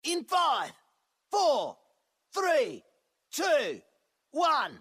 in 5, 4, 3, 2, 1.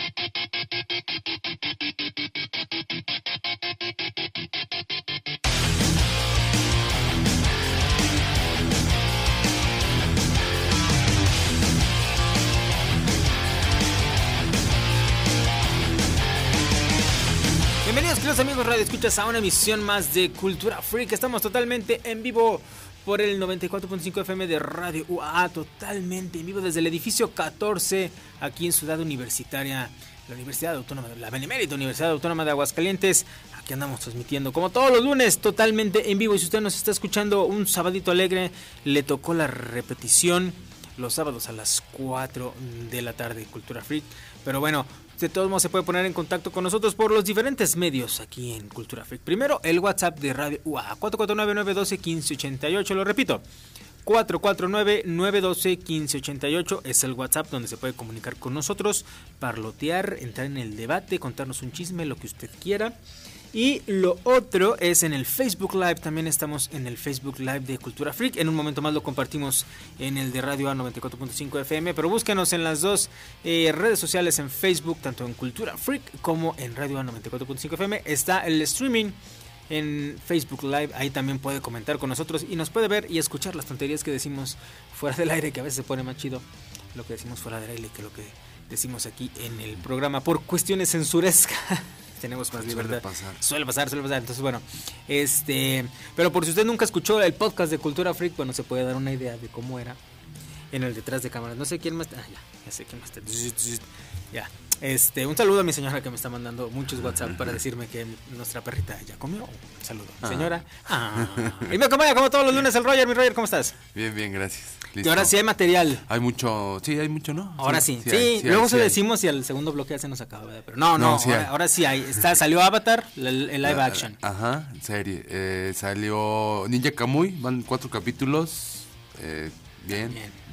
Bienvenidos, queridos amigos Radio Escuchas, a una emisión más de Cultura Freak. Estamos totalmente en vivo por el 94.5 FM de Radio UA, totalmente en vivo desde el edificio 14, aquí en Ciudad Universitaria, la Universidad Autónoma, la Benemérita Universidad Autónoma de Aguascalientes. Aquí andamos transmitiendo como todos los lunes, totalmente en vivo. Y si usted nos está escuchando un sabadito alegre, le tocó la repetición los sábados a las 4 de la tarde, Cultura Freak. Pero bueno, de todos modos se puede poner en contacto con nosotros por los diferentes medios aquí en Cultura Freak. Primero, el WhatsApp de Radio UA, 449-912-1588, lo repito, 449-912-1588 es el WhatsApp donde se puede comunicar con nosotros, parlotear, entrar en el debate, contarnos un chisme, lo que usted quiera. Y lo otro es en el Facebook Live, también estamos en el Facebook Live de Cultura Freak. En un momento más lo compartimos en el de Radio A 94.5 FM, pero búsquenos en las dos redes sociales, en Facebook, tanto en Cultura Freak como en Radio A 94.5 FM. Está el streaming en Facebook Live, ahí también puede comentar con nosotros y nos puede ver y escuchar las tonterías que decimos fuera del aire, que a veces se pone más chido lo que decimos fuera del aire que lo que decimos aquí en el programa por cuestiones censurescas. Tenemos más libertad. Suele pasar. Entonces, bueno, pero por si usted nunca escuchó el podcast de Cultura Freak, bueno, se puede dar una idea de cómo era en el detrás de cámaras. No sé quién más. Ya sé quién más está. Ya. Un saludo a mi señora que me está mandando muchos WhatsApp para decirme que nuestra perrita ya comió. Un saludo, señora. Y me acompaña como todos los lunes el Roger. Mi Roger, ¿cómo estás? Bien, gracias. Listo. Y ahora sí hay material. Hay mucho, ¿no? Ahora sí. Luego se decimos y al segundo bloque ya se nos acaba, ¿verdad? Pero no, ahora sí hay. Salió Avatar, el live action. Ajá, serie. Salió Ninja Kamui, van 4 capítulos. Bien.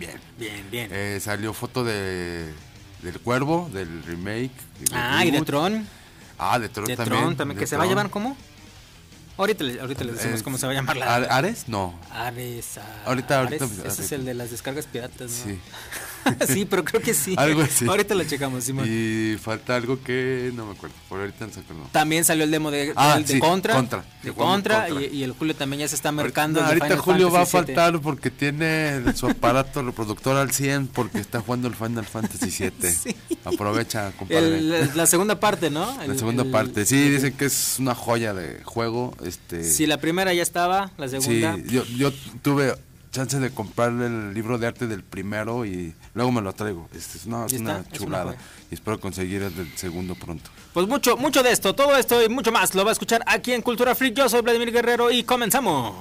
Salió foto del Cuervo, del remake. Y de Tron. De Tron también. Que se va a llevar, ¿cómo? Ahorita les decimos cómo se va a llamar la... ¿Ares? No. Ares. Ahorita. Ese es el de las descargas piratas, ¿no? Sí. Sí, pero creo que sí. Algo así. Ahorita lo checamos, Simón. Y falta algo que no me acuerdo. Por ahorita no se acuerdo. También salió el demo de Contra. Y el Julio también ya se está mercando. Ahorita Julio va a faltar porque tiene su aparato reproductor al 100 porque está jugando el Final Fantasy VII. Sí. Aprovecha, compadre. La segunda parte, ¿no? La segunda parte. Sí, dicen que es una joya de juego. Sí, la primera ya estaba, la segunda. Sí, yo tuve chance de comprar el libro de arte del primero y luego me lo traigo. Es una chulada. Y espero conseguir el del segundo pronto. Pues mucho de esto, todo esto y mucho más lo va a escuchar aquí en Cultura Freak. Yo soy Vladimir Guerrero y comenzamos.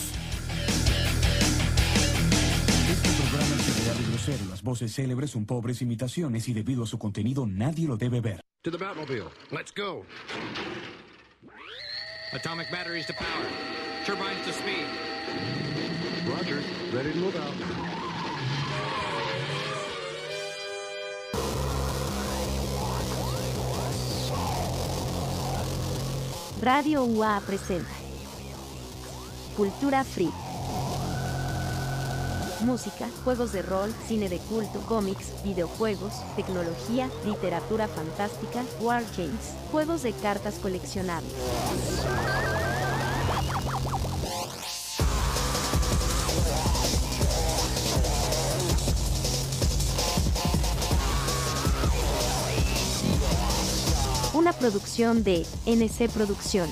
Este programa es de grosero. Las voces célebres son pobres imitaciones y debido a su contenido nadie lo debe ver. To the Batmobile. Let's go. Atomic batteries to power. Turbines to speed. Roger. Ready to move out. Radio UA presenta Cultura Freak. Música, juegos de rol, cine de culto, cómics, videojuegos, tecnología, literatura fantástica, wargames, juegos de cartas coleccionables. Una producción de NC Producciones.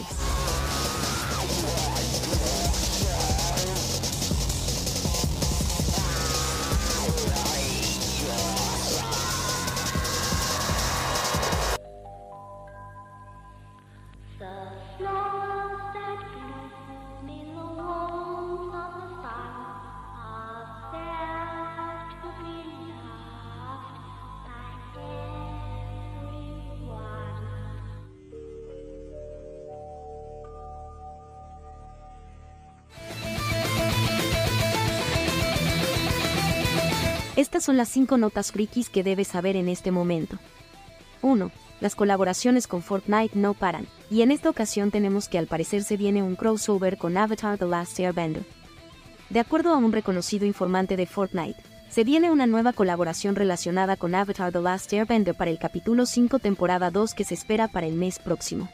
Estas son las 5 notas frikis que debes saber en este momento. 1. Las colaboraciones con Fortnite no paran, y en esta ocasión tenemos que al parecer se viene un crossover con Avatar The Last Airbender. De acuerdo a un reconocido informante de Fortnite, se viene una nueva colaboración relacionada con Avatar The Last Airbender para el capítulo 5 temporada 2 que se espera para el mes próximo.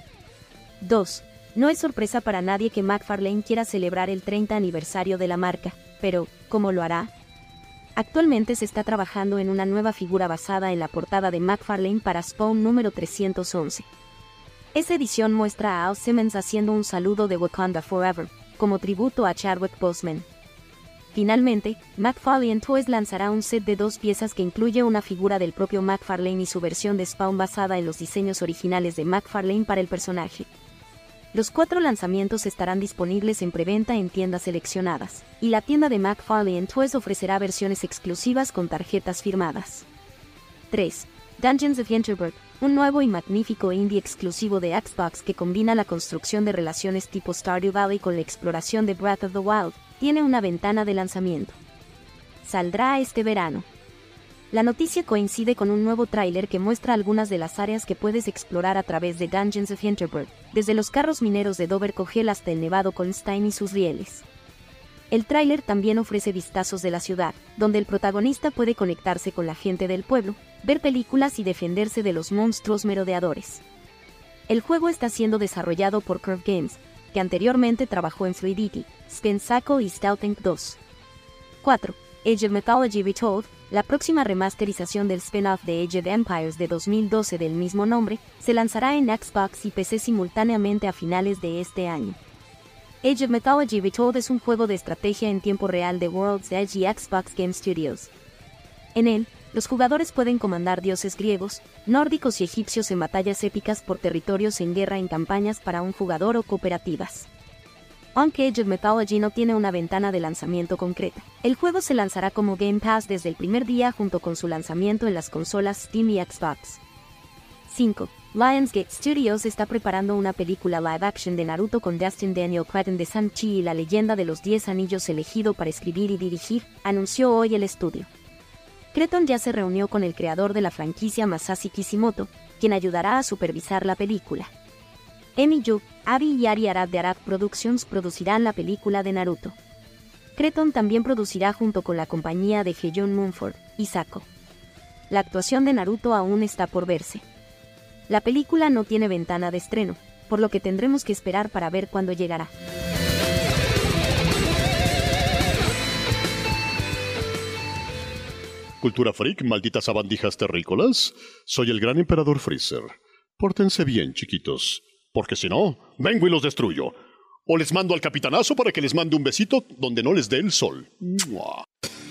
2. No es sorpresa para nadie que McFarlane quiera celebrar el 30 aniversario de la marca, pero, ¿cómo lo hará? Actualmente se está trabajando en una nueva figura basada en la portada de McFarlane para Spawn número 311. Esa edición muestra a Al Simmons haciendo un saludo de Wakanda Forever, como tributo a Chadwick Boseman. Finalmente, McFarlane Toys lanzará un set de 2 piezas que incluye una figura del propio McFarlane y su versión de Spawn basada en los diseños originales de McFarlane para el personaje. Los 4 lanzamientos estarán disponibles en preventa en tiendas seleccionadas, y la tienda de McFarlane Toys ofrecerá versiones exclusivas con tarjetas firmadas. 3. Dungeons of Hinterberg, un nuevo y magnífico indie exclusivo de Xbox que combina la construcción de relaciones tipo Stardew Valley con la exploración de Breath of the Wild, tiene una ventana de lanzamiento. Saldrá este verano. La noticia coincide con un nuevo tráiler que muestra algunas de las áreas que puedes explorar a través de Dungeons of Hinterberg, desde los carros mineros de Dover Cogel hasta el nevado Colnstein y sus rieles. El tráiler también ofrece vistazos de la ciudad, donde el protagonista puede conectarse con la gente del pueblo, ver películas y defenderse de los monstruos merodeadores. El juego está siendo desarrollado por Curve Games, que anteriormente trabajó en Fluidity, Spensaco y Stealth 2. 4. Age of Mythology Retold, la próxima remasterización del spin-off de Age of Empires de 2012 del mismo nombre, se lanzará en Xbox y PC simultáneamente a finales de este año. Age of Mythology Retold es un juego de estrategia en tiempo real de World's Edge y Xbox Game Studios. En él, los jugadores pueden comandar dioses griegos, nórdicos y egipcios en batallas épicas por territorios en guerra en campañas para un jugador o cooperativas. Aunque Age of Mythology no tiene una ventana de lanzamiento concreta, el juego se lanzará como Game Pass desde el primer día junto con su lanzamiento en las consolas Steam y Xbox. 5. Lionsgate Studios está preparando una película live action de Naruto con Destin Daniel Cretton de Shang-Chi y la leyenda de los 10 anillos elegido para escribir y dirigir, anunció hoy el estudio. Cretton ya se reunió con el creador de la franquicia Masashi Kishimoto, quien ayudará a supervisar la película. Emi Yu, Abi y Ari Arad de Arad Productions producirán la película de Naruto. Cretton también producirá junto con la compañía de Heijun Mumford y Sako. La actuación de Naruto aún está por verse. La película no tiene ventana de estreno, por lo que tendremos que esperar para ver cuándo llegará. Cultura freak, malditas sabandijas terrícolas. Soy el gran emperador Freezer. Pórtense bien, chiquitos, porque si no, vengo y los destruyo. O les mando al capitanazo para que les mande un besito donde no les dé el sol. ¡Mua!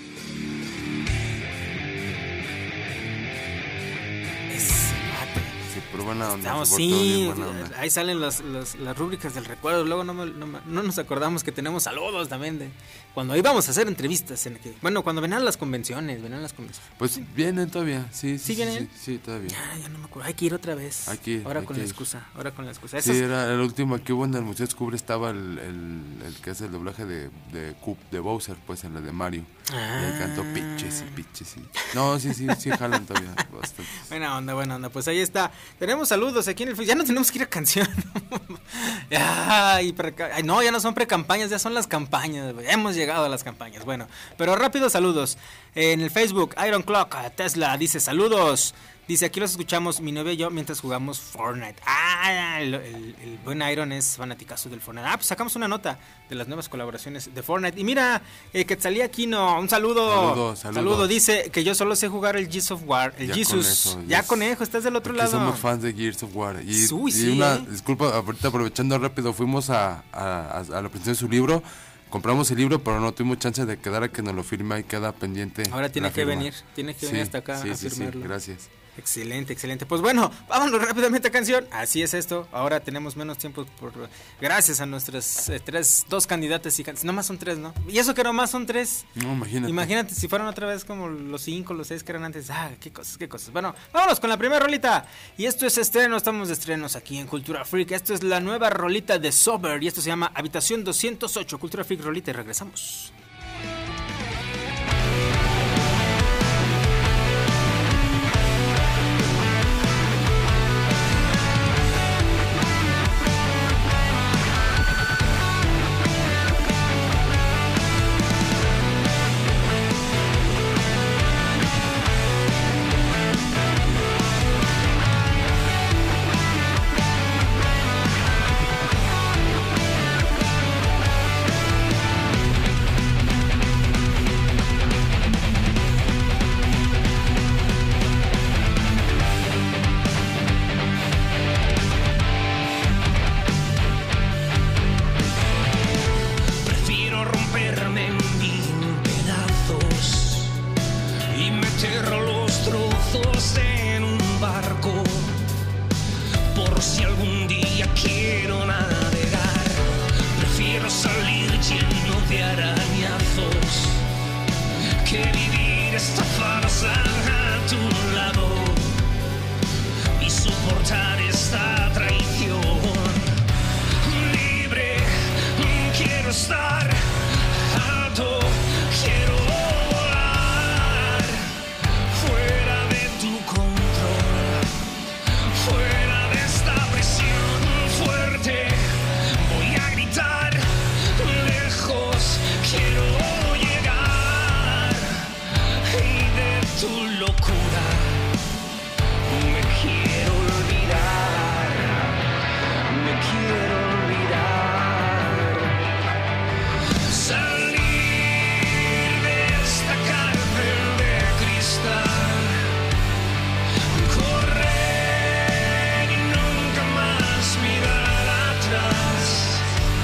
Pero buena onda. Estamos, sí, buena onda. Ahí salen las rúbricas del recuerdo. Luego no nos acordamos que tenemos saludos también de cuando íbamos a hacer entrevistas. Cuando venían las convenciones. Pues vienen todavía, sí. ¿Sí vienen? Sí, todavía. Ya no me acuerdo. Hay que ir otra vez. Ahora con la excusa. Sí, era el último que hubo en el Museo Descubre, estaba el que hace el doblaje de Bowser, pues en la de Mario. Y ahí cantó pitches. No, sí, jalan todavía bastante. Buena onda. Pues ahí está. Tenemos saludos aquí en el Facebook. Ya no tenemos que ir a canción. Ya no son pre-campañas, ya son las campañas. Hemos llegado a las campañas. Bueno, pero rápido saludos. En el Facebook, Iron Clock, Tesla, dice saludos. Dice, aquí los escuchamos, mi novia y yo, mientras jugamos Fortnite. El buen Iron es fanaticazo del Fortnite. Pues sacamos una nota de las nuevas colaboraciones de Fortnite. Y mira, Quetzalí Aquino, un saludo. Saludo. Dice que yo solo sé jugar el Gears of War. El Jesus. Ya conejo, estás del otro lado. Somos fans de Gears of War. Disculpa, ahorita aprovechando rápido, fuimos a la presentación de su libro. Compramos el libro, pero no tuvimos chance de quedar a que nos lo firme y queda pendiente. Ahora tiene que venir hasta acá a firmarlo. Sí, gracias. Excelente. Pues bueno, vámonos rápidamente a canción. Así es esto. Ahora tenemos menos tiempo gracias a nuestras 2 candidatas y candidatos. Nomás son 3, ¿no? Y eso que nomás son 3. No, Imagínate si fueran otra vez como los 5, los 6 que eran antes. Qué cosas. Bueno, vámonos con la primera rolita. Y esto es estreno, estamos de estrenos aquí en Cultura Freak. Esto es la nueva rolita de Sober y esto se llama Habitación 208. Cultura Freak rolita y regresamos. esta farsa a tu lado y soportar esta traición. Libre, quiero estar alto, quiero volar fuera de tu control, fuera de esta prisión fuerte. Voy a gritar lejos, quiero llegar y de tu locura me quiero olvidar, me quiero olvidar. Salir de esta cárcel de cristal, correr y nunca más mirar atrás.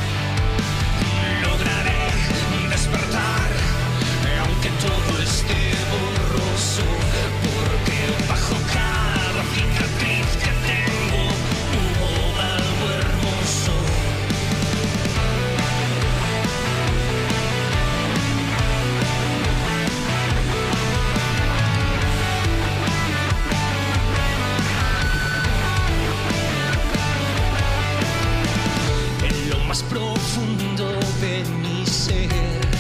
Lograré despertar, aunque todo esté borroso, porque bajo cada cicatriz que tengo hubo algo hermoso. En lo más profundo de mi ser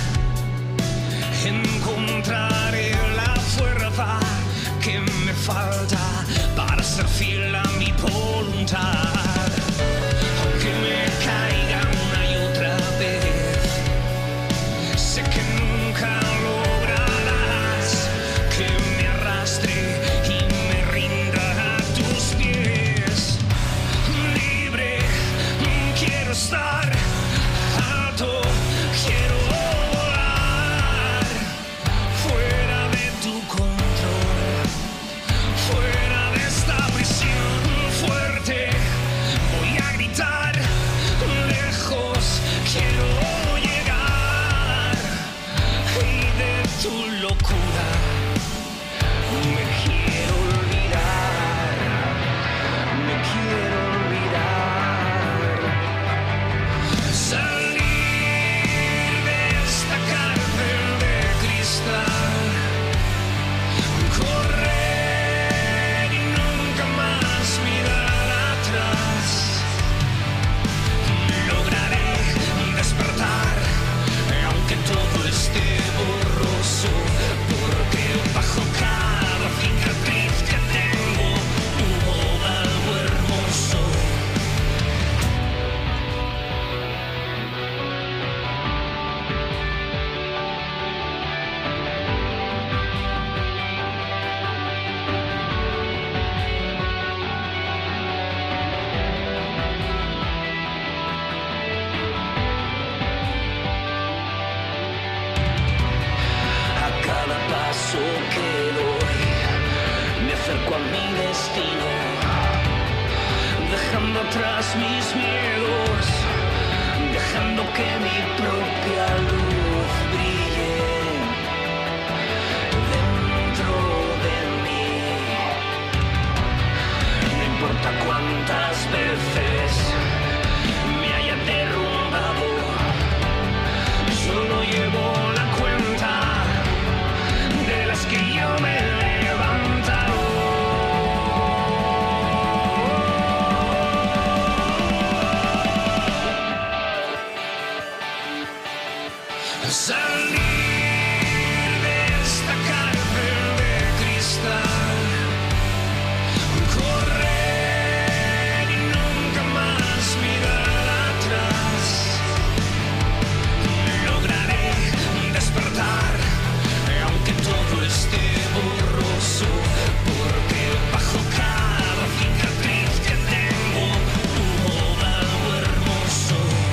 encontraré la fuerza que me falta para ser fiel a mi voluntad. Aunque me caiga una y otra vez, sé que nunca lograrás que me arrastre y me rinda a tus pies. Libre, quiero estar alto, quiero volar fuera de tu control, fuera de esta prisión fuerte. Voy a gritar lejos, quiero llegar y de tu locura me quiero olvidar, me quiero olvidar. Salir de esta cárcel de cristal, correr y nunca más mirar atrás. Lograré despertar, aunque todo esté borroso, porque bajo cada cicatriz que tengo hubo algo hermoso. A cada paso que doy me acerco a mi destino, dejando atrás mis miedos, dejando que mi propia luz brille dentro de mí. No importa cuántas veces me haya derrumbado, solo llevo la cuenta de las que yo me he levantado. Salir de esta cárcel de cristal, correr y nunca más mirar atrás. Lograré despertar, aunque todo esté borroso, porque bajo cada cicatriz que tengo hubo algo hermoso.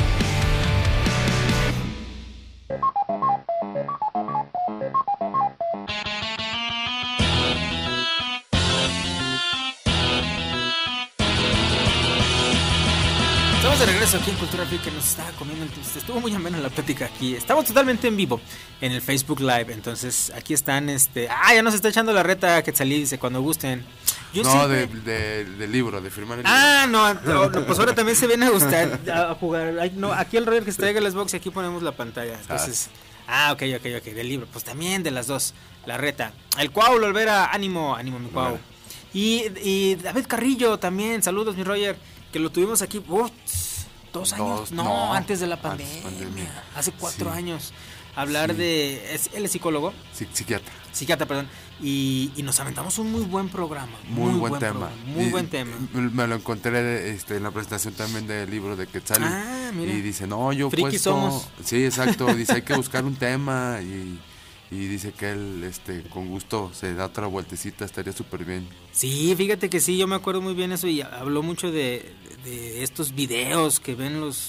Estamos de regreso aquí en Cultura Freak, que nos estaba comiendo el twist. Estuvo muy amena la plática aquí. Estamos totalmente en vivo en el Facebook Live. Entonces aquí están, ya nos está echando la reta Quetzalí, dice cuando gusten. Yo no, sí, del libro, de firmar el libro. No, pues ahora también se viene a gustar a jugar. Ay, no, aquí el Roger que se traiga el Xbox y aquí ponemos la pantalla. Entonces, Ah, ok, del libro. Pues también de las dos. La reta. El Cuau, Olvera, ánimo, mi Cuau. Bueno. Y David Carrillo también, saludos, mi Roger, que lo tuvimos aquí. 2 años. No, antes de la pandemia. Hace 4 años. Hablar de... Él es psicólogo. Psiquiatra, perdón. Y nos aventamos un muy buen programa. Muy buen tema. Buen tema. Me lo encontré en la presentación también del libro de Quetzali. Ah, mira. Y dice, no, yo Friki somos. Sí, exacto. Dice, hay que buscar un tema. Y dice que él con gusto se da otra vueltecita, estaría súper bien. Sí, fíjate que sí, yo me acuerdo muy bien eso. Y habló mucho de estos videos que ven los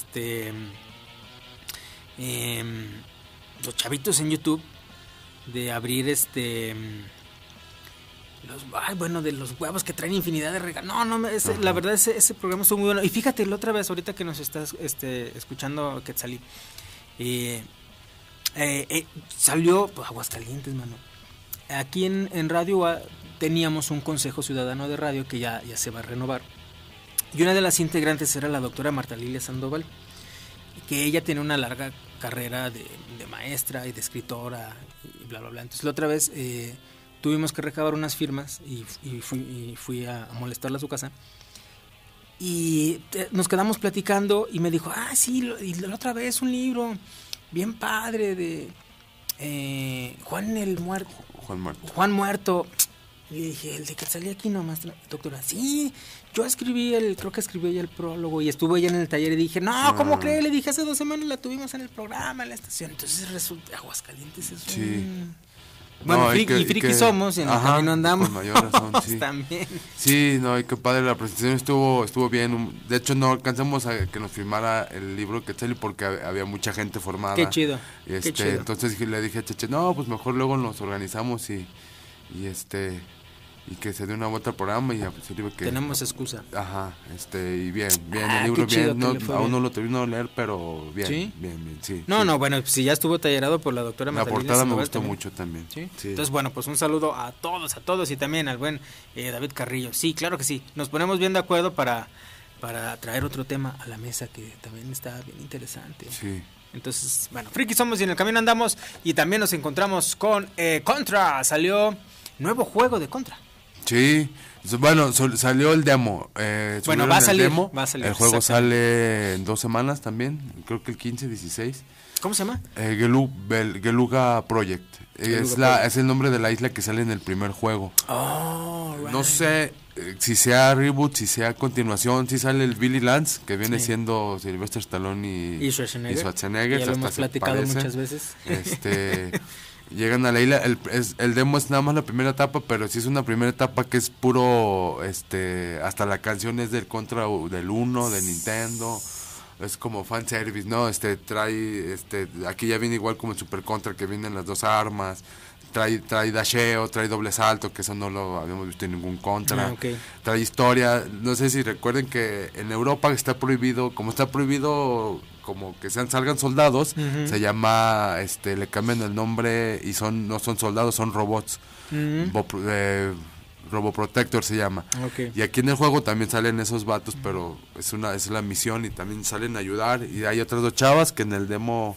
chavitos en YouTube, de abrir de los huevos que traen infinidad de regalos. La verdad ese programa estuvo muy bueno. Y fíjate, la otra vez, ahorita que nos estás escuchando Quetzalí, salió Aguascalientes, mano. Aquí en radio teníamos un consejo ciudadano de radio que ya se va a renovar. Y una de las integrantes era la doctora Marta Lilia Sandoval, que ella tiene una larga carrera de maestra y de escritora y bla bla bla. Entonces la otra vez tuvimos que recabar unas firmas y fui a molestarla a su casa y nos quedamos platicando y me dijo, sí, y la otra vez un libro bien padre de Juan Muerto. Y le dije, el de que salía aquí nomás, doctora. Sí, yo creo que escribí ella el prólogo y estuvo ella en el taller y dije, no, ¿cómo cree? Le dije, hace 2 semanas la tuvimos en el programa, en la estación. Entonces resulta, Aguascalientes es un... Bueno, y friki somos, y en el camino andamos. Con mayor razón, sí. También. Sí, no, y qué padre, la presentación estuvo bien. De hecho, no alcanzamos a que nos firmara el libro Quetzali porque había mucha gente formada. Qué chido. Qué chido. Entonces le dije a Cheche, no, pues mejor luego nos organizamos y que se dé una vuelta al programa y ya pues, que tenemos excusa. Ajá, y bien, el libro bien, aún no lo termino de leer, pero bien, ¿sí? bien, sí. No, bueno, si ya estuvo tallerado por la doctora La portada me gustó mucho también. ¿Sí? Entonces, bueno, pues un saludo a todos y también al buen David Carrillo. Sí, claro que sí, nos ponemos bien de acuerdo para traer otro tema a la mesa que también está bien interesante. Sí. Entonces, bueno, friki somos y en el camino andamos y también nos encontramos con Contra. Salió nuevo juego de Contra. Sí, bueno, salió el demo. Bueno, va a salir. El juego sale en 2 semanas también, creo que el 15, 16. ¿Cómo se llama? Geluga Project. Es el nombre de la isla que sale en el primer juego. Oh, right. No sé si sea reboot, si sea continuación, si sale el Billy Lance, que viene siendo Sylvester Stallone y Schwarzenegger. Ya lo hemos platicado muchas veces. Llegan a la isla, el demo es nada más la primera etapa, pero sí es una primera etapa que es puro, hasta la canción es del Contra del 1, de Nintendo, es como fanservice, ¿no? Trae, aquí ya viene igual como el Super Contra, que vienen las 2 armas, trae dasheo, trae doble salto, que eso no lo habíamos visto en ningún Contra, trae historia, no sé si recuerden que en Europa está prohibido, como que salgan soldados, se llama, le cambian el nombre y no son soldados, son robots, Roboprotector se llama, y aquí en el juego también salen esos vatos, pero es la misión y también salen a ayudar, y hay otras 2 chavas que en el demo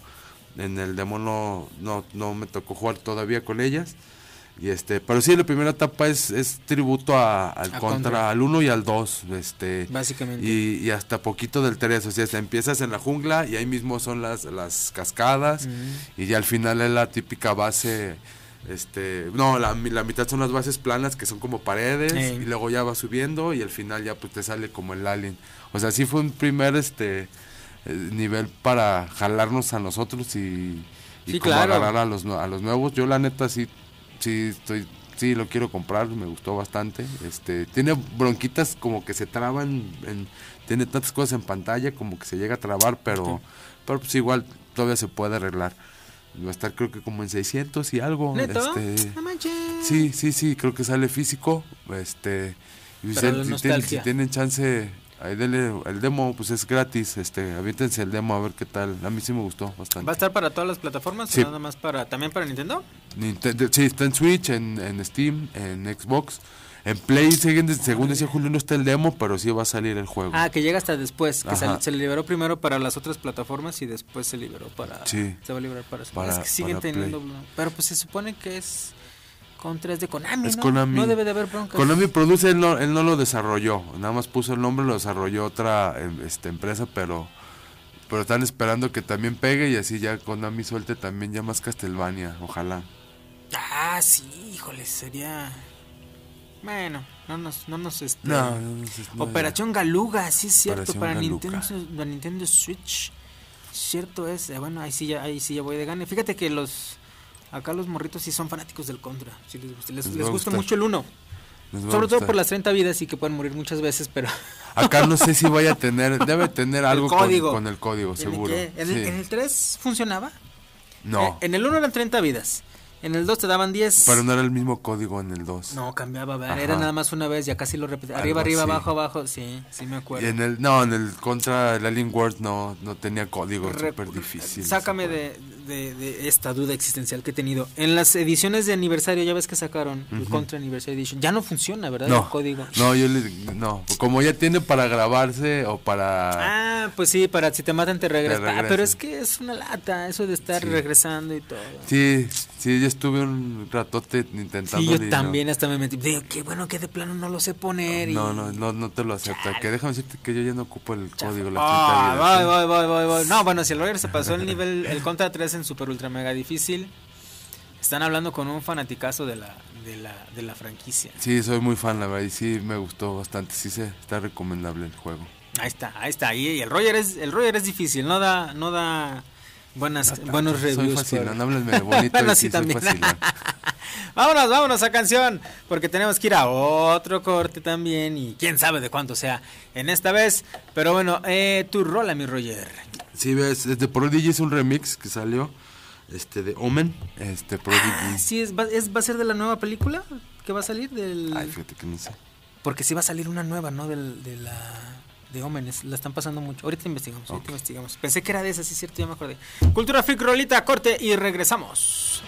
no me tocó jugar todavía con ellas, y pero sí, la primera etapa es tributo al Contra, al 1 y al 2, básicamente, y hasta poquito del 3, o sea, empiezas en la jungla y ahí mismo son las cascadas, y ya al final es la típica base, la mitad son las bases planas que son como paredes, y luego ya va subiendo y al final ya pues te sale como el alien, o sea, sí fue un primer nivel para jalarnos a nosotros y como agarrar a los nuevos. Yo la neta sí lo quiero comprar, me gustó bastante. Tiene bronquitas como que se traban, tiene tantas cosas en pantalla como que se llega a trabar, pero pues igual todavía se puede arreglar. Va a estar creo que como en 600 y algo. ¿Neto? No manches. Sí, creo que sale físico. Si tienen chance, ahí denle el demo, pues es gratis, aviéntense el demo a ver qué tal. A mí sí me gustó bastante. ¿Va a estar para todas las plataformas? Sí. ¿O nada más también para Nintendo? Sí, está en Switch, en Steam, en Xbox. En Play, según decía Julio, no está el demo, pero sí va a salir el juego. Ah, que llega hasta después, que Ajá. se liberó primero para las otras plataformas y después se liberó para... Sí. Se va a liberar para... Para- es que siguen para teniendo... Play. Pero pues se supone que es... Contra es de Konami, Es ¿no? Konami. No debe de haber broncas. Konami produce, él no lo desarrolló, nada más puso el nombre, lo desarrolló otra empresa, pero están esperando que también pegue y así ya Konami suelte también ya más Castlevania, ojalá. Ah, sí, híjole, sería... Bueno, no nos No, Operación Galuga, sí es cierto, Operación para Galuga. Nintendo Switch. Cierto es, bueno, ahí sí ya voy de gane. Fíjate que acá los morritos sí son fanáticos del Contra. Sí les va a gusta gustar. mucho el 1. Les va a Sobre todo gustar. por las 30 vidas y que pueden morir muchas veces, pero... Acá no sé si vaya a tener, debe tener algo código. con el código, ¿Tiene seguro. que? ¿En Sí. el 3 funcionaba? No, En el 1 eran 30 vidas. En el 2 te daban 10. pero no era el mismo código en el 2. No, cambiaba, ¿verdad? Ajá. Era nada más una vez, ya casi lo repetía. Algo Arriba, arriba, así. abajo, abajo. Sí me acuerdo. Y en el contra el Alien World no tenía código, súper difícil. Sácame ese de esta duda existencial que he tenido. En las ediciones de aniversario, ya ves que sacaron el Contra Anniversary Edition. Ya no funciona, ¿verdad? No, El código. no, como ya tiene para grabarse o para... Ah, pues sí, para si te matan te regresas. Te regresan. Pero es que es una lata eso de estar Sí. regresando y todo. Sí, ya estuve un ratote intentando. Sí, yo también hasta me metí. Digo, qué bueno que de plano no lo sé poner. No te lo acepta. Que déjame decirte que yo ya no ocupo el código. Voy. No, bueno, si el Roger se pasó el nivel, el Contra 3 en Super Ultra Mega difícil, están hablando con un fanaticazo de la franquicia. Sí, soy muy fan, la verdad, y sí me gustó bastante. Sí, está recomendable el juego. Ahí está. Y el Roger es difícil, no da buenos reviews. Soy facilón, háblenme bonito. Bueno, y sí, sí, soy también. facilón. Vámonos a canción, porque tenemos que ir a otro corte también y quién sabe de cuánto sea en esta vez. Pero bueno, tu rola, mi Roger. Sí, ves, de Prodigy es un remix que salió de Omen, Prodigy. Sí, va a ser de la nueva película que va a salir del... Ay, fíjate que no sé. Porque sí va a salir una nueva, ¿no? De Omen, la están pasando mucho. Ahorita investigamos. Pensé que era de esa, sí es cierto, ya me acordé. Cultura Freak, rolita, corte y regresamos.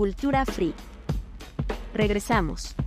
Cultura Freak. Regresamos.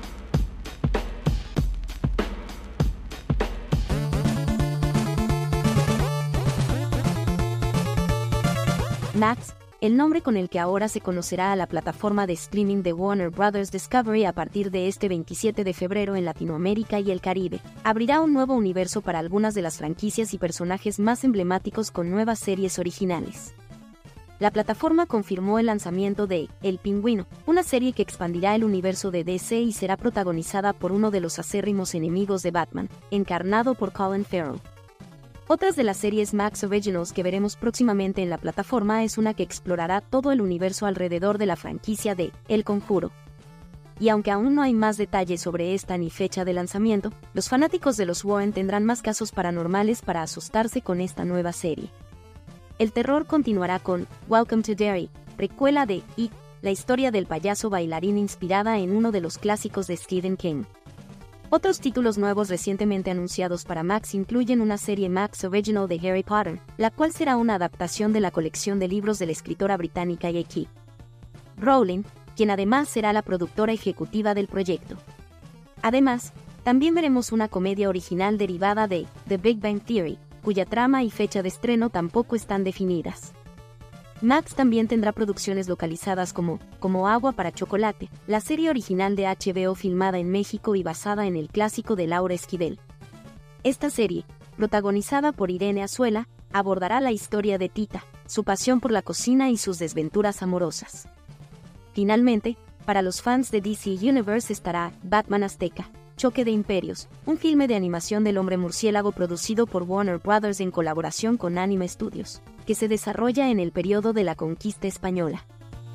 Max, el nombre con el que ahora se conocerá a la plataforma de streaming de Warner Bros. Discovery a partir de este 27 de febrero en Latinoamérica y el Caribe, abrirá un nuevo universo para algunas de las franquicias y personajes más emblemáticos con nuevas series originales. La plataforma confirmó el lanzamiento de El Pingüino, una serie que expandirá el universo de DC y será protagonizada por uno de los acérrimos enemigos de Batman, encarnado por Colin Farrell. Otras de las series Max Originals que veremos próximamente en la plataforma es una que explorará todo el universo alrededor de la franquicia de El Conjuro. Y aunque aún no hay más detalles sobre esta ni fecha de lanzamiento, los fanáticos de los Warren tendrán más casos paranormales para asustarse con esta nueva serie. El terror continuará con Welcome to Derry, precuela de It, la historia del payaso bailarín inspirada en uno de los clásicos de Stephen King. Otros títulos nuevos recientemente anunciados para Max incluyen una serie Max Original de Harry Potter, la cual será una adaptación de la colección de libros de la escritora británica J.K. Rowling, quien además será la productora ejecutiva del proyecto. Además, también veremos una comedia original derivada de The Big Bang Theory, cuya trama y fecha de estreno tampoco están definidas. Max también tendrá producciones localizadas como Agua para Chocolate, la serie original de HBO filmada en México y basada en el clásico de Laura Esquivel. Esta serie, protagonizada por Irene Azuela, abordará la historia de Tita, su pasión por la cocina y sus desventuras amorosas. Finalmente, para los fans de DC Universe estará Batman Azteca, Choque de Imperios, un filme de animación del hombre murciélago producido por Warner Bros. En colaboración con Anime Studios, que se desarrolla en el periodo de la conquista española.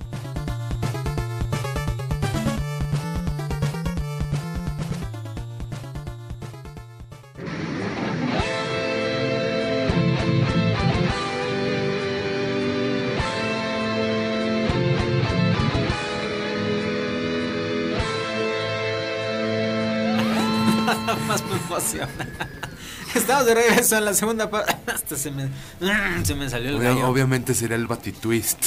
Más me emociona. Estamos de regreso en la segunda parte. Hasta se me salió el gallo. Obviamente sería el Batitwist.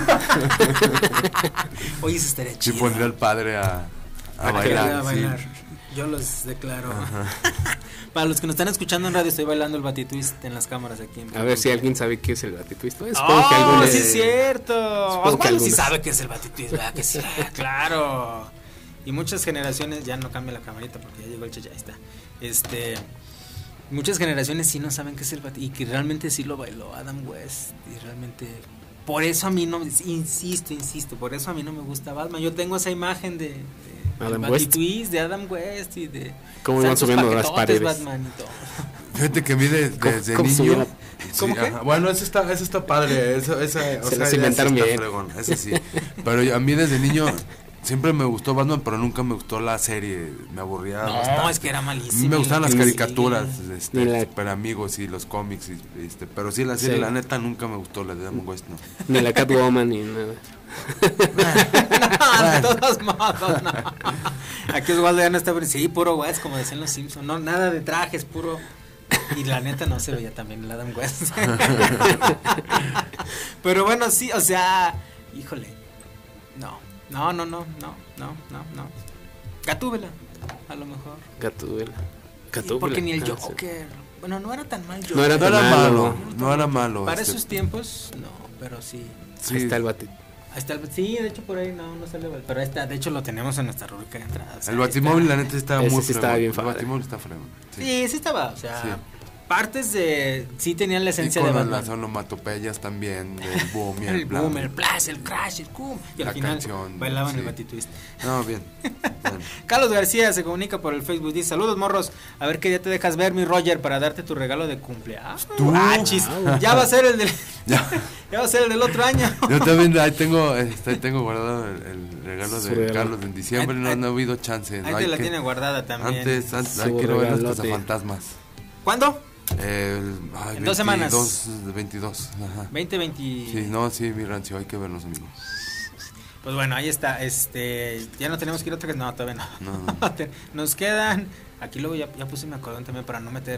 Oye, eso estaría chido. Sí, pondría al padre a bailar. Sí. Yo los declaro. Para los que nos están escuchando en radio, estoy bailando el Batitwist en las cámaras aquí. A ver si alguien sabe qué es el Batitwist. Pues, supongo que alguien sí es cierto. Osvaldo sí sabe qué es el Batitwist, ¿verdad? Que sí, claro. Y muchas generaciones, ya no cambia la camarita porque ya llegó el Checha, ahí está. Muchas generaciones sí no saben qué es el Batitwist y que realmente sí lo bailó Adam West. Y realmente, por eso a mí no, insisto, por eso a mí no me gusta Batman. Yo tengo esa imagen de Batitwist, de Adam West y de cómo iban subiendo las paredes. Batman y todo. Fíjate que a mí desde niño. ¿Cómo que? Bueno, eso está padre. Se las inventaron bien. Ese sí. Pero a mí desde niño siempre me gustó Batman, pero nunca me gustó la serie. Me aburría bastante. No, es que era malísimo. Me gustaban las caricaturas, Super Amigos y los cómics. Pero sí, la serie, la neta, nunca me gustó. La de Adam West, no. Ni la Catwoman, ni nada. No, de todos modos, no. Aquí Osvaldo ya no está. Sí, puro West, como decían los Simpsons. No, nada de trajes, puro. Y la neta no se veía también el Adam West. Pero bueno, sí, o sea, híjole. No. Gatúbela, a lo mejor. Gatúbela. Sí, porque ni el Joker. Bueno, no era tan mal Joker. No era malo. Para esos tiempos, no, pero sí. Ahí está el Batman. Sí, de hecho por ahí no sale, pero ahí está, de hecho lo tenemos en nuestra rúbrica de entrada. O sea, el Batimóvil, la neta, estaba muy fregón. Estaba bien fregón. El Batimóvil está fregón. Sí, estaba, o sea, sí. Partes de sí tenían la esencia y con de Batman. las onomatopeyas también, del boom y el boom, el plash, el crash, el boom. Y al final canción, bailaban el Batitwist. No, bien. Carlos García se comunica por el Facebook, dice: saludos morros, a ver qué día te dejas ver, mi Roger, para darte tu regalo de cumpleaños. Ya va a ser el del ya va a ser el del otro año. Yo también ahí tengo guardado el regalo de Carlos en diciembre. No ha habido chance. Ahí te la tiene guardada también. Antes quiero ver los cazafantasmas. ¿Cuándo? En 2 semanas. 22. Ajá. 2020. Sí, mi rancio, hay que vernos, amigos. Pues bueno, ahí está. Ya no tenemos que ir otra vez. No, todavía no. No. Nos quedan. Aquí luego ya puse mi acordón también para no meter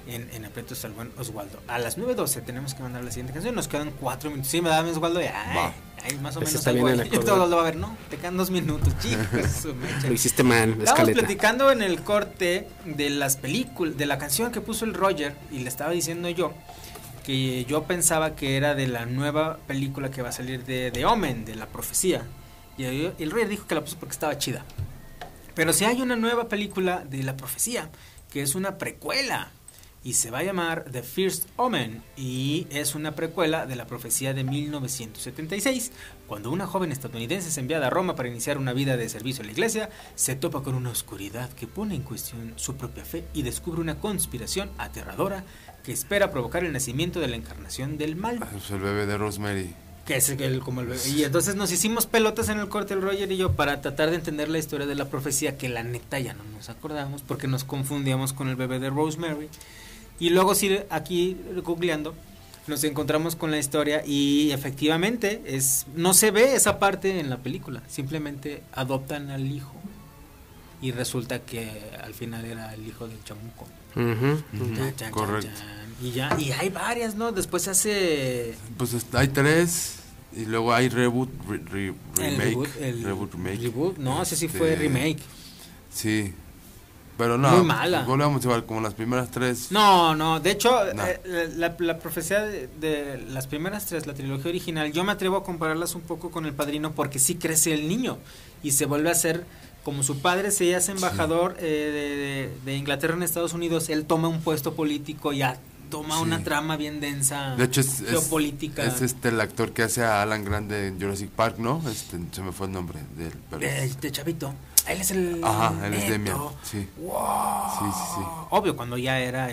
en aprietos al buen Oswaldo. A las 9:12 tenemos que mandar la siguiente canción. Nos quedan 4 minutos. Sí, me da Oswaldo. Ay, más o Pues menos. está bien el acorde. Yo todo lo va a ver, ¿no? Te quedan 2 minutos, chicos. Lo hiciste mal, Estábamos escaleta. platicando en el corte de las películas, de la canción que puso el Roger, y le estaba diciendo yo que yo pensaba que era de la nueva película que va a salir de Omen, de la profecía. Y el Roger dijo que la puso porque estaba chida. Pero si hay una nueva película de la profecía, que es una precuela, y se va a llamar The First Omen, y es una precuela de la profecía de 1976, cuando una joven estadounidense es enviada a Roma para iniciar una vida de servicio a la iglesia, se topa con una oscuridad que pone en cuestión su propia fe y descubre una conspiración aterradora que espera provocar el nacimiento de la encarnación del mal. Pues el bebé de Rosemary. Que es como el bebé. Y entonces nos hicimos pelotas en el corte, el Roger y yo, para tratar de entender la historia de la profecía, que la neta ya no nos acordamos porque nos confundíamos con el bebé de Rosemary. Y luego sí, aquí googleando, nos encontramos con la historia y efectivamente no se ve esa parte en la película. Simplemente adoptan al hijo y resulta que al final era el hijo del chamuco. Correcto. Y hay varias, ¿no? Después se hace... Pues hay 3 y luego hay reboot, remake. Reboot, no, ese sí fue remake. Sí. Pero no, muy mala. Volvemos igual como las primeras 3. No, de hecho, la profecía de las primeras 3, la trilogía original, yo me atrevo a compararlas un poco con El Padrino porque sí crece el niño y se vuelve a ser, como su padre se hace embajador de Inglaterra en Estados Unidos, él toma un puesto político, ya toma una trama bien densa, de hecho geopolítica. Es el actor que hace a Alan Grande en Jurassic Park, ¿no? Se me fue el nombre de él. De chavito. Él es el Ajá, él es Demian, sí. Wow. Sí. Obvio, cuando ya era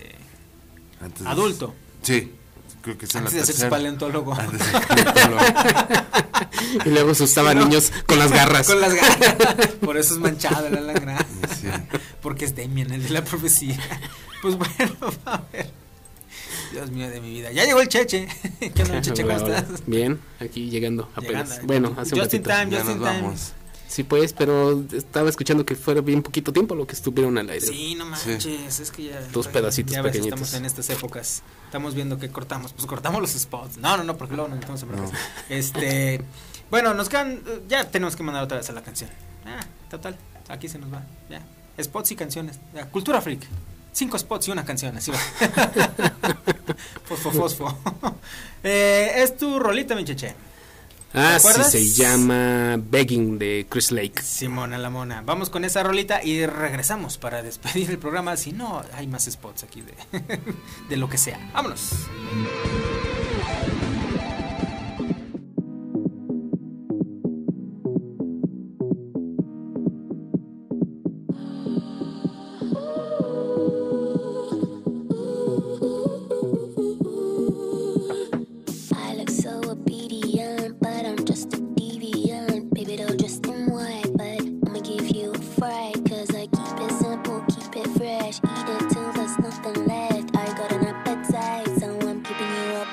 adulto. Sí, creo que es en la tercera. Antes de ser paleontólogo. Y luego asustaba a niños con las garras. Con las garras. Por eso es manchado el Alan Grande. Sí. Porque es Demian, el de la profecía. Pues bueno, a ver. Dios mío de mi vida. Ya llegó el Cheche. ¿Qué onda, Cheche? ¿Cómo estás? Bien, aquí llegando apenas. Bueno, hace un ratito. Just in time. Sí, pues, pero estaba escuchando que fuera bien poquito tiempo lo que estuvieron al aire. Sí, no manches, es que ya... 2 pedacitos ya ves, pequeñitos. Estamos en estas épocas, estamos viendo que cortamos, pues cortamos los spots. No, porque luego nos metemos en broncas. Bueno, nos quedan, ya tenemos que mandar otra vez a la canción. Total, aquí se nos va, ya. Spots y canciones, ya. Cultura Freak. 5 spots y una canción, así va. Fosfo. Es tu rolita, mi Cheche. Sí, se llama Begging de Chris Lake. Simona la mona. Vamos con esa rolita y regresamos para despedir el programa. Si no, hay más spots aquí de lo que sea. Vámonos. Eat it till there's nothing left. I got an appetite, so I'm keeping you up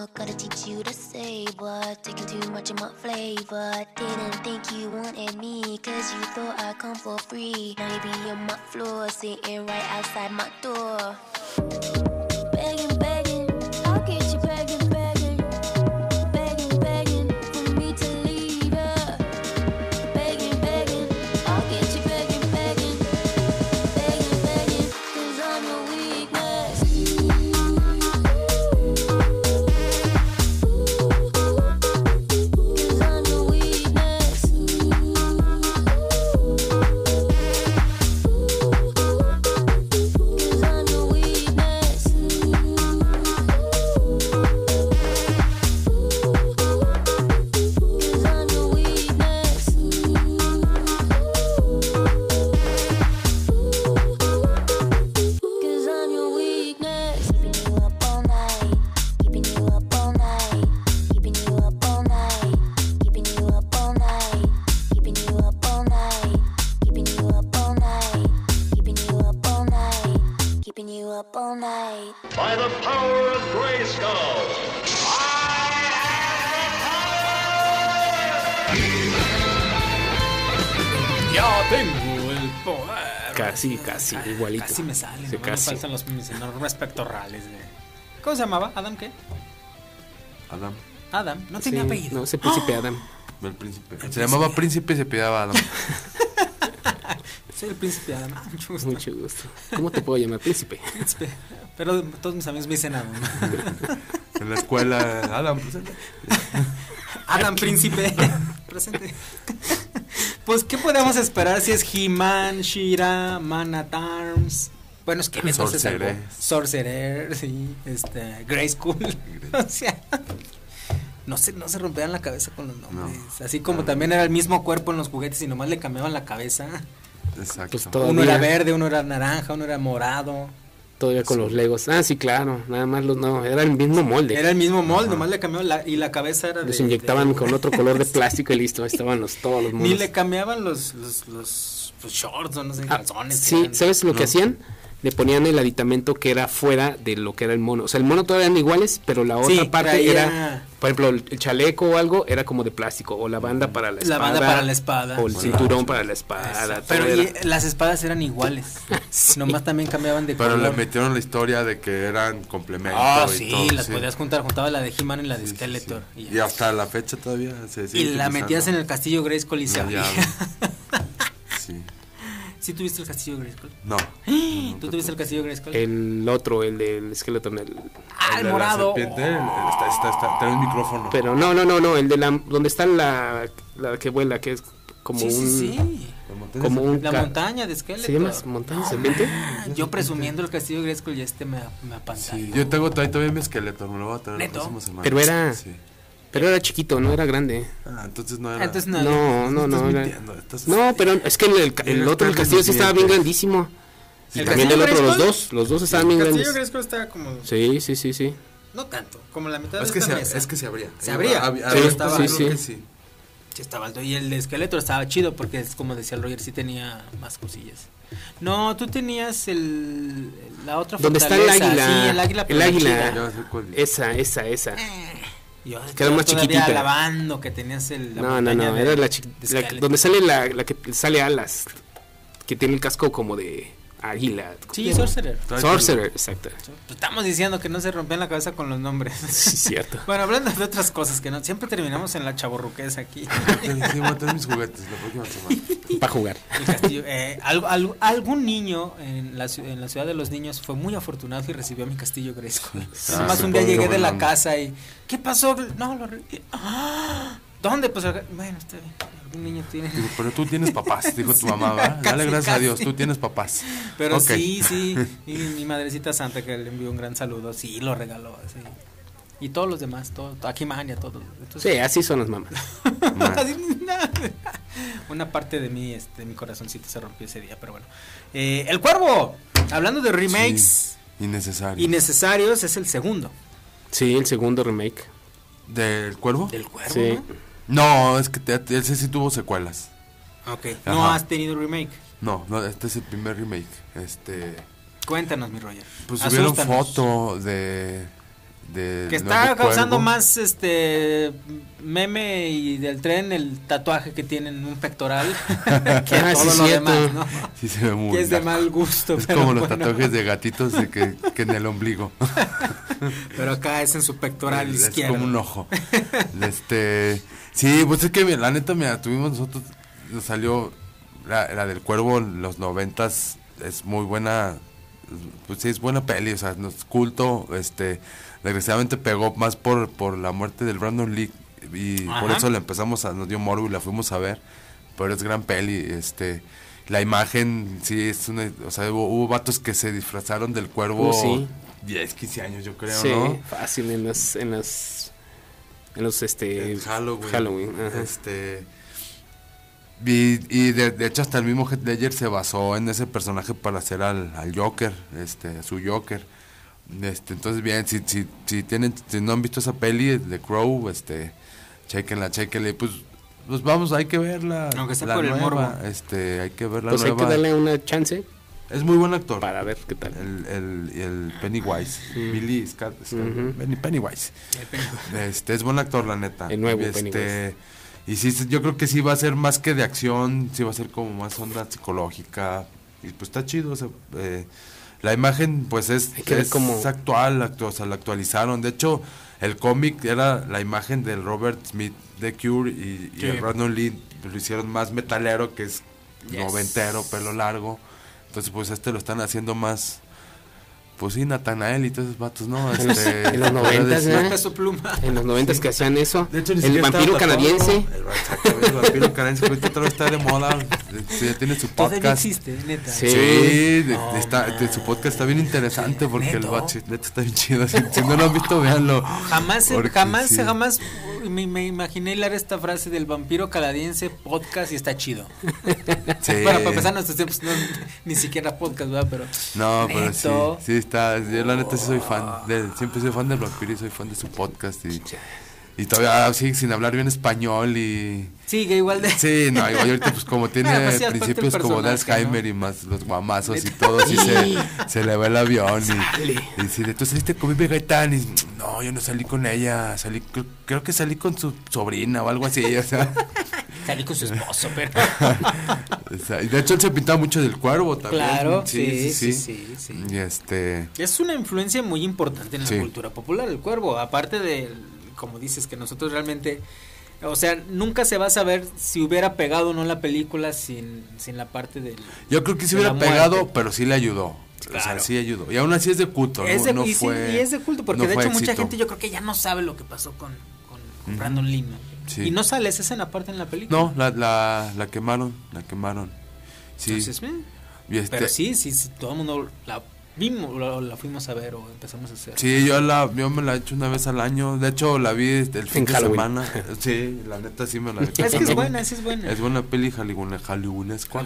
gotta teach you to say what. Taking too much of my flavor. Didn't think you wanted me, cause you thought I'd come for free. Now you be on my floor, sitting right outside my door. Begging, begging, I'll get you begging, begging. Begging, begging, for me to leave her. Begging, begging, I'll get you begging, begging. Begging, begging, cause I'm your weakness. Cause I'm your weakness. Cause I'm your weakness. Cause I'm your weakness. Cause I'm your weakness. Keeping you up all night. Keeping you up all night. Keeping you up all night. Keeping you up all night. Keeping you up all night. Keeping you up all night. Keeping you up all night. Keeping you up all night. By the power of Grayskull. Ya tengo el poder. Casi, igualito. Casi me sale, Sí, no me casi. faltan mis enormes pectorales. ¿Cómo se llamaba? ¿Adam qué? Adam. Adam, no tenía Sí, apellido. no, ese príncipe Adam. El príncipe. Se llamaba príncipe y se pidaba Adam. Soy el príncipe Adam. Ah, mucho gusto. Mucho gusto. ¿Cómo te puedo llamar? Príncipe. Príncipe. Pero todos mis amigos me dicen Adam. En la escuela, Adam, presente. Adam, príncipe. Presente. Pues, ¿qué podemos esperar si es He-Man, She-Ra, Man at Arms? Bueno, es que entonces algo. Sorcerer, sí, Grayskull. O sea, no se rompían la cabeza con los nombres. No. Así como también era el mismo cuerpo en los juguetes y nomás le cambiaban la cabeza. Exacto. Pues uno era verde, uno era naranja, uno era morado. Todavía con los Legos. Ah, sí, claro. Nada más no, era el mismo molde. Era el mismo molde, nomás le cambiaban y la cabeza era los inyectaban con otro color de plástico y listo, ahí estaban todos los monos. Ni le cambiaban los shorts o no sé, calzones. Sí, ¿sabes lo que hacían? Le ponían el aditamento que era fuera de lo que era el mono. O sea, el mono todavía eran iguales, pero la otra parte era, por ejemplo, el chaleco o algo era como de plástico, o la banda para la espada. La banda para la espada. O el cinturón para la espada. Pero las espadas eran iguales. Sí. Nomás también cambiaban de color. Pero le metieron la historia de que eran complementos. Sí, y todo, las podías juntar. Juntaba la de He-Man y la de Skeletor. Sí. Y hasta la fecha todavía se sigue utilizando. La metías en el castillo Grayskull y se abría. Sí. ¿Sí tuviste el castillo Grayskull? No. ¿Tú tuviste el castillo Grayskull? El otro, el del Skeleton. El morado. Está el micrófono. Pero no, el de donde está la que vuela, que es como Sí. Como la montaña de Skeletor. ¿Se llama montaña serpiente? Yo presumiendo el castillo Grayskull y me apantalla. Sí, yo tengo todavía mi Skeletor, me lo voy a traer la próxima semana. Pero era... Sí. Pero era chiquito, no era grande. Ah, entonces no era. No, pero es que el otro, el castillo sí estaba bien grandísimo. Y también el otro, los dos estaban bien grandes. El castillo Grayskull estaba como... Sí. No tanto, como la mitad de esta mesa. Es que se abría. Se abría. Sí. Sí, estaba alto. Y el de Skeletor estaba chido porque es como decía el Roger, sí tenía más cosillas. No, tú tenías la otra ¿dónde está el águila? Sí, el águila. El águila. Esa. Yo que era más chiquitita. Alabando que tenías No, era la donde sale la que sale alas, que tiene el casco como de águila. Sí, Sorcerer, exacto. Estamos diciendo que no se rompían la cabeza con los nombres. Sí, cierto. Bueno, hablando de otras cosas que no, siempre terminamos en la chavorruquez aquí. Sí, voy a tener mis juguetes la próxima semana. Para jugar. El castillo, algún niño en la ciudad de los niños fue muy afortunado y recibió mi castillo Grayskull. Además un día llegué de la casa y ¿qué pasó? No, ¿dónde? Pues bueno, está bien. Un niño tiene. Digo, pero tú tienes papás, dijo tu mamá, ¿verdad? Dale gracias a Dios, tú tienes papás. Pero okay. Sí. Y mi madrecita santa, que le envió un gran saludo, sí, lo regaló. Sí. Y todos los demás, aquí Mania, todos. Entonces, sí, así son las mamás. Una parte de mi corazoncito se rompió ese día, pero bueno. El Cuervo, hablando de remakes. Sí, innecesarios, es el segundo. Sí, el segundo remake. ¿Del Cuervo? Del Cuervo, sí. No, es que ese sí tuvo secuelas. Ok, ¿no has tenido remake? No, este es el primer remake. Cuéntanos, mi Roger. Pues subieron foto de Que está causando más meme y del tren el tatuaje que tiene en un pectoral que todo lo demás, ¿no? Sí, se ve muy que es de mal gusto. Es como los tatuajes de gatitos que en el ombligo. Pero acá es en su pectoral izquierdo. Es como un ojo. Sí, pues es que la neta, mira, tuvimos nosotros, nos salió la del Cuervo en los 90s, es muy buena, pues sí, es buena peli, o sea, no es culto, desgraciadamente pegó más por la muerte del Brandon Lee y por eso nos dio morbo y la fuimos a ver, pero es gran peli, la imagen, sí, o sea, hubo vatos que se disfrazaron del Cuervo, sí. 10, 15 años yo creo, sí, ¿no? Fácil, en los Halloween. Y de hecho hasta el mismo Heath Ledger se basó en ese personaje para hacer al Joker, su Joker. Entonces bien, si no han visto esa peli de Crow, chequenla, pues vamos, hay que verla. Aunque sea la por nueva, el morbo. hay que verla pues nueva. hay que darle una chance. Es muy buen actor. Para ver qué tal. El Pennywise. Billy Scott. Pennywise. Es buen actor, la neta. El nuevo Pennywise. Y sí, yo creo que sí va a ser más que de acción, sí va a ser como más onda psicológica. Y pues está chido. O sea, la imagen, pues es actual, o sea, la actualizaron. De hecho, el cómic era la imagen del Robert Smith de Cure y el Brandon Lee lo hicieron más metalero, que es noventero, pelo largo. Entonces, pues lo están haciendo más, pues sí, Natanael y todos esos vatos, ¿no? En los 90s, En los 90s que hacían eso. De hecho, el vampiro canadiense. El vampiro canadiense, que ahorita está de moda. Ya tiene su podcast. Todavía existe, neta. Sí, su podcast está bien interesante porque el vato está bien chido. Si no lo han visto, véanlo. Jamás me imaginé leer esta frase del vampiro canadiense podcast y está chido. Sí. Bueno, para empezar nuestros tiempos ni siquiera podcast, ¿verdad? Pero no, pero sí está. Yo la neta sí soy fan siempre soy fan del vampiro y soy fan de su podcast y todavía sí, sin hablar bien español y sigue igual de sí, no, igual ahorita pues como tiene principios como de Alzheimer, ¿no? Y más los guamazos y todo, sí se le va el avión y si tú saliste con Bibi Gaitán y no, yo no salí con ella, creo que salí con su sobrina o algo así, o sea salí con su esposo, pero y de hecho él se pintaba mucho del Cuervo también. Claro, sí. Y es una influencia muy importante en la cultura popular, el Cuervo, aparte de, como dices, que nosotros realmente, o sea, nunca se va a saber si hubiera pegado o no la película sin la parte del... Yo creo que sí hubiera pegado, pero sí le ayudó. Claro. O sea, sí ayudó. Y aún así es de culto. Y es de culto, porque de hecho mucha gente yo creo que ya no sabe lo que pasó con Brandon Lee, ¿no? Sí. Y no sale esa escena aparte en la película. No, la quemaron. Sí. Entonces, pero sí, todo el mundo la vimos, la fuimos a ver o empezamos a hacer. Sí, yo me la he hecho una vez al año. De hecho, la vi el fin de semana. Sí, la neta sí me la he hecho. Es que es buena. Es buena peli hollywoonesca.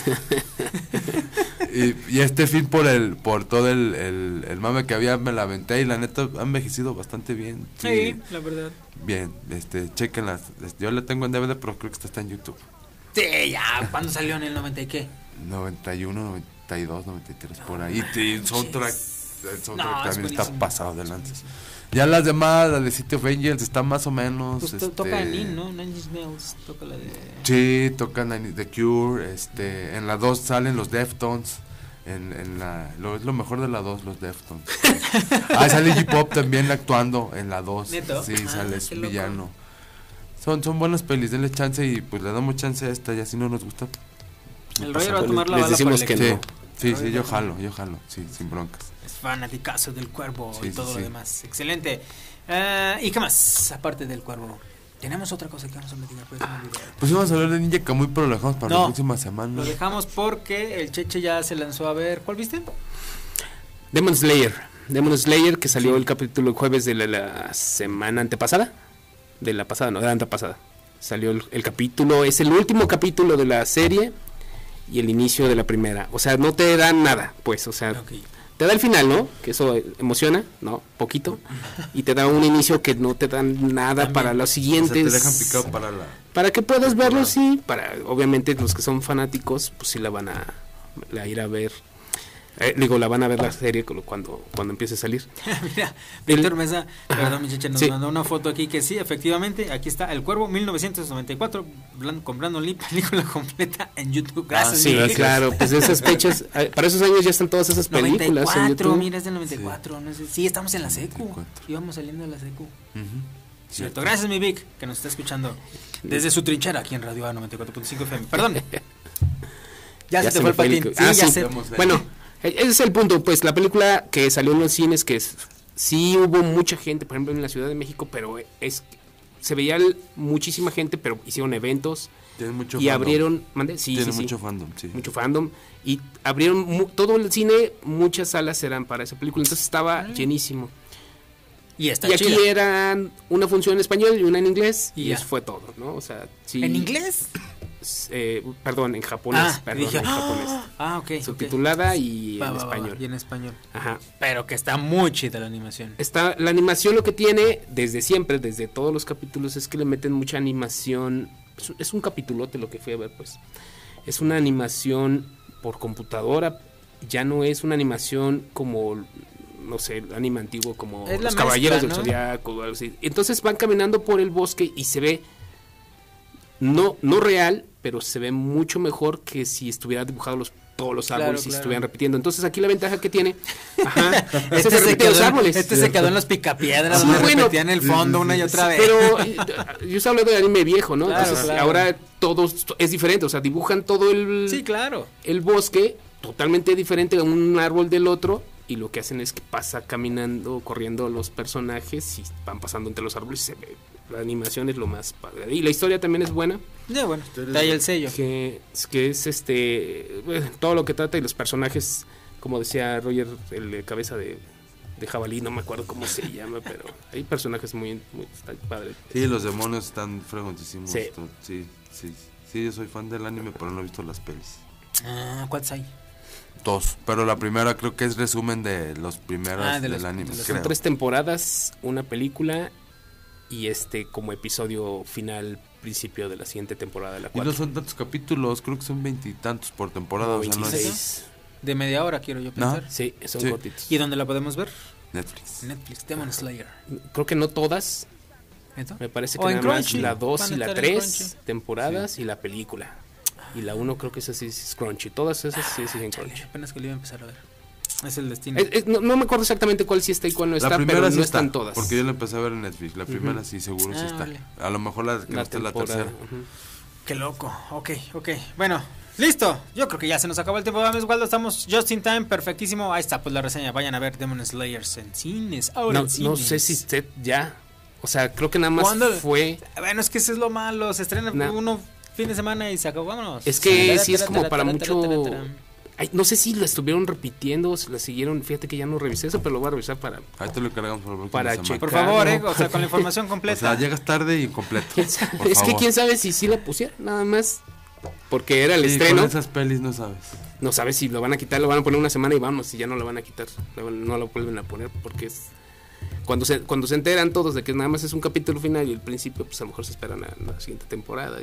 Y este film por todo el mame que había, me la aventé y la neta ha envejecido bastante bien. Sí, la verdad. Bien, chequenla. Yo la tengo en DVD, pero creo que está en YouTube. Sí, ya, ¿cuándo salió? ¿En el 90 y qué? 91, 92, 93, por ahí. El soundtrack también está pasado de lanzas. Sí. Ya las demás, la de City of Angels está más o menos. Pues toca Nine, ¿no? Nine Inch Nails, toca la de... Sí, toca The Cure. En la 2 salen los Deftones. Es lo mejor de la 2, los Deftones. Sale Iggy Pop también actuando en la 2. ¿Neto? Sí, sale su villano. Son buenas pelis, denle chance y pues le damos chance a esta, ya si no nos gusta. El Roger va a tomar la les bala decimos para que el no. Sí, yo jalo, sí, sin broncas. Es fanaticazo del Cuervo y todo lo demás. Excelente. ¿Y qué más? Aparte del Cuervo, ¿tenemos otra cosa que vamos a platicar? Pues vamos a hablar de Ninja Kamui, pero lo dejamos para la próxima semana. Lo dejamos porque el Cheche ya se lanzó a ver. ¿Cuál viste? Demon Slayer, que salió el capítulo el jueves de la semana antepasada. De la antepasada. Salió el capítulo, es el último capítulo de la serie y el inicio de la primera. O sea, no te dan nada, pues, o sea, te da el final, ¿no? Que eso emociona, ¿no? Poquito. Y te da un inicio que no te dan nada también para los siguientes. O sea, te dejan picado para que puedas verlo, sí. Obviamente los que son fanáticos, pues sí la van a ir a ver. Digo, la van a ver la serie cuando empiece a salir. Mira, Víctor Mesa, perdón, muchacha, nos mandó una foto aquí que sí, efectivamente, aquí está El Cuervo 1994, con Brandon Lee, película completa en YouTube. Gracias, sí, claro, pues esas fechas, para esos años ya están todas esas películas 94, en YouTube. Mira, es del 94, sí. No sé, sí, estamos en la secu, íbamos saliendo de la secu. Cierto, gracias mi Vic, que nos está escuchando desde su trinchera aquí en Radio A 94.5 FM. Perdón. Ya se te fue el patín. Sí, ya sé. Bueno, ese es el punto, pues la película que salió en los cines, sí hubo mucha gente, por ejemplo en la Ciudad de México, pero se veía muchísima gente, pero hicieron eventos. Tienen mucho y fandom. Abrieron, mucho fandom, sí. Mucho fandom, y abrieron todo el cine, muchas salas eran para esa película, entonces estaba llenísimo. Y aquí eran una función en español y una en inglés, y eso fue todo, ¿no? O sea, sí. ¿En inglés? Perdón, en japonés. Ok. Subtitulada y en español. Y en español. Ajá. Pero que está muy chida la animación. La animación lo que tiene desde siempre, desde todos los capítulos, es que le meten mucha animación. Es un capitulote lo que fui a ver, pues. Es una animación por computadora. Ya no es una animación como, no sé, el anime antiguo como Los Caballeros del Zodiaco o algo así. Entonces van caminando por el bosque y se ve no real, pero se ve mucho mejor que si estuvieran dibujados todos los árboles y se estuvieran repitiendo. Entonces aquí la ventaja que tiene es que se quedó los árboles. Se quedó en los picapiedras, donde repetían el fondo una y otra vez. Pero yo estoy hablando de anime viejo, ¿no? Entonces ahora todo es diferente, o sea, dibujan todo el bosque totalmente diferente de un árbol del otro, y lo que hacen es que pasa caminando, corriendo los personajes y van pasando entre los árboles y se ve. La animación es lo más padre. Y la historia también es buena. Ya, bueno, da ahí el sello. Que es todo lo que trata, y los personajes, como decía Roger, el de cabeza de jabalí, no me acuerdo cómo se llama, pero hay personajes muy padres. Sí, los demonios están fregoncísimos. Sí. Sí, yo soy fan del anime, pero no he visto las pelis. ¿Cuántas hay? 2, pero la primera creo que es resumen de los primeros del anime. Son 3 temporadas, una película y como episodio final, principio de la siguiente temporada de la 4. Y no son tantos capítulos, creo que son 20 y tantos por temporada. 26. O sea, no es... De media hora, quiero yo pensar. ¿No? Sí, son cortitos. ¿Y dónde la podemos ver? Netflix, Demon Slayer. Creo que no todas. ¿Esto? Me parece que nada más la 2 y la 3 temporadas y la película. Y la 1 creo que esa sí es Crunchy. Todas esas sí en Crunchy. Apenas que lo iba a empezar a ver. Es el destino. No me acuerdo exactamente cuál sí está y cuál no está, pero no están todas. Porque yo la empecé a ver en Netflix. La primera sí, seguro sí está. Vale. A lo mejor la tercera. Qué loco. Ok. Bueno, listo. Yo creo que ya se nos acabó el tiempo. Vamos, Waldo, estamos just in time. Perfectísimo. Ahí está, pues la reseña. Vayan a ver Demon Slayers en cines. No sé si usted ya. O sea, creo que nada más fue. Bueno, es que eso es lo malo. Se estrena uno fin de semana y se acabó. Vámonos. Es que sí es como para mucho. Ay, no sé si lo estuvieron repitiendo, si la siguieron. Fíjate que ya no revisé eso, pero lo voy a revisar para. Ahí te lo cargamos para checar. Por favor, o sea, con la información completa. O sea, llegas tarde y completo. Es que quién sabe si la pusieron, nada más. Porque era el estreno. Con esas pelis no sabes. No sabes si lo van a quitar, lo van a poner una semana y vamos, si ya no lo van a quitar. No lo vuelven a poner porque es. Cuando se enteran todos de que nada más es un capítulo final y el principio, pues a lo mejor se esperan a la siguiente temporada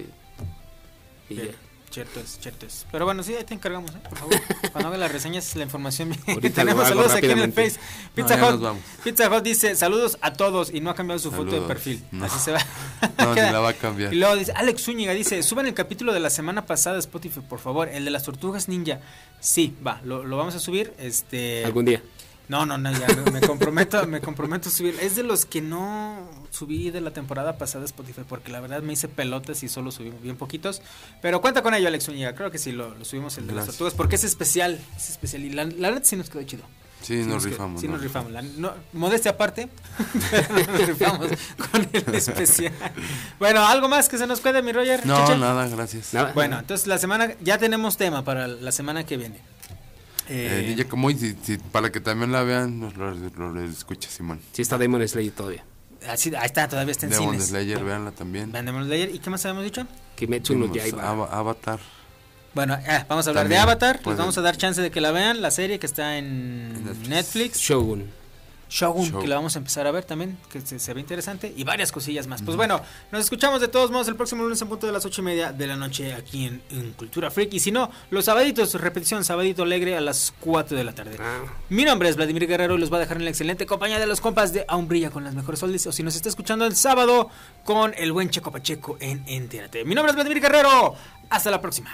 y ya. Cierto es. Pero bueno, sí, ahí te encargamos, por favor. Cuando haga las reseñas, la información. Tenemos saludos aquí en el Face. Pizza Hut dice saludos a todos y no ha cambiado su foto de perfil. No. Así se va. No, ni la va a cambiar. Y luego dice Alex Zúñiga, dice, suban el capítulo de la semana pasada de Spotify, por favor, el de las tortugas ninja. Sí, va, lo vamos a subir. Algún día. No, ya me comprometo a subir. Es de los que no subí de la temporada pasada de Spotify, porque la verdad me hice pelotas y solo subí bien poquitos. Pero cuenta con ello, Alex Zúñiga. Creo que sí, lo subimos el de las tortugas, porque es especial. Y la verdad sí nos quedó chido. Sí, nos rifamos. Nos rifamos. Modestia aparte, pero nos rifamos con el especial. Bueno, ¿algo más que se nos quede, mi Roger? No, Cheche. nada, gracias. Nada. Bueno, entonces ya tenemos tema para la semana que viene. Ninja Kamui, para que también la vean, nos lo escucha Simón. Sí está Demon Slayer todavía. Ahí está, todavía está en cines. Demon Slayer, veanla también. Demon Slayer, ¿y qué más habíamos dicho? Kimetsu no Yaiba. Avatar. Bueno, vamos a hablar también de Avatar, les vamos a dar chance de que la vean, la serie que está en Netflix. Shogun. Shogun, que la vamos a empezar a ver también, que se ve interesante, y varias cosillas más. Pues bueno, nos escuchamos de todos modos el próximo lunes en punto de las 8:30 de la noche aquí en Cultura Freak, y si no, los sabaditos, repetición, sabadito alegre a las 4 de la tarde. Mi nombre es Vladimir Guerrero y los va a dejar en la excelente compañía de los compas de Aún Brilla con las mejores oldies, o si nos está escuchando el sábado con el buen Checo Pacheco en Entérate. Mi nombre es Vladimir Guerrero, hasta la próxima.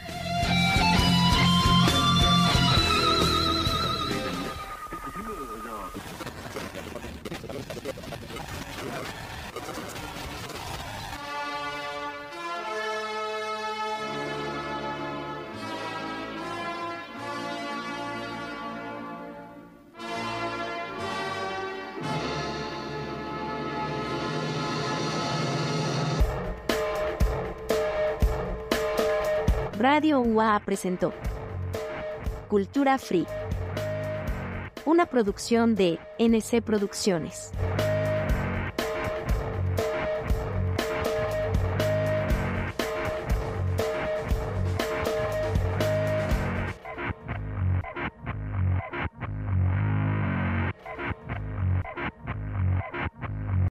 Radio UA presentó Cultura Free, una producción de NC Producciones.